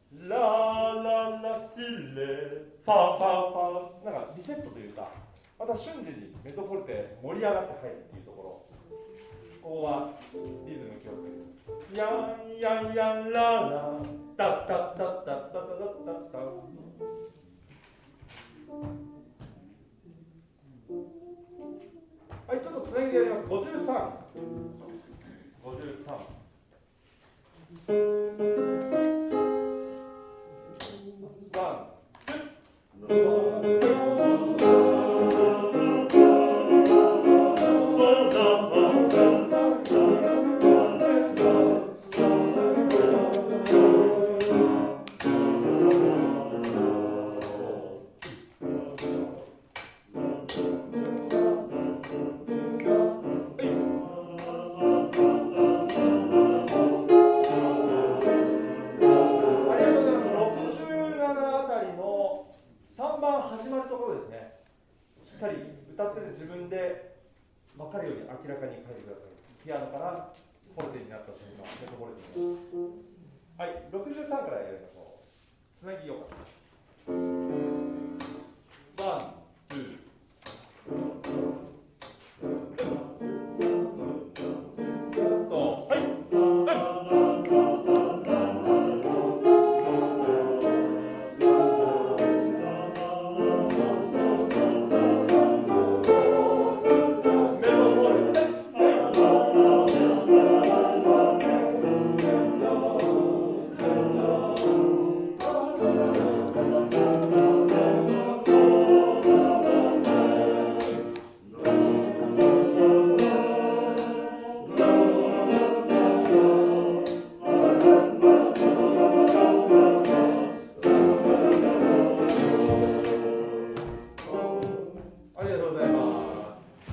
ラララシレファファファ、なんかリセットというか、また瞬時にメゾフォルテ盛り上がって入るっていうところ、ここはリズム気をつけて、ヤンヤンヤンララタタタタタタタタタ。はい、ちょっとつなぎでやります。53。自分で分かるように明らかに書いてください。ピアノからフォルテになった瞬間、メゾフォルテになった。はい、63からやりましょう。つなぎようかな。